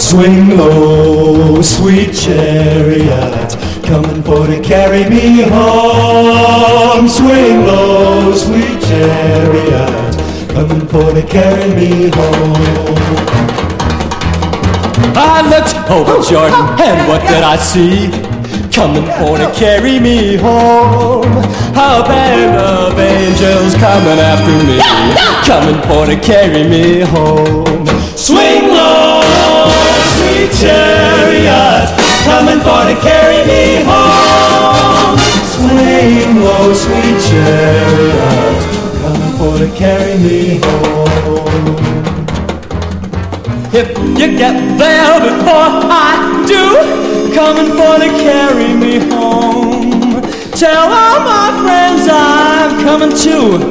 Swing low, sweet chariot, coming for to carry me home. Swing low, sweet chariot, coming for to carry me home. I looked over Jordan, and what did I see? Coming for to carry me home. A band of angels coming after me, coming for to carry me home. Swing low, sweet chariot, coming for to carry me home. Swing low, sweet chariot, coming for to carry me home. If you get there before I do, coming for to carry me home. Tell all my friends I'm coming too.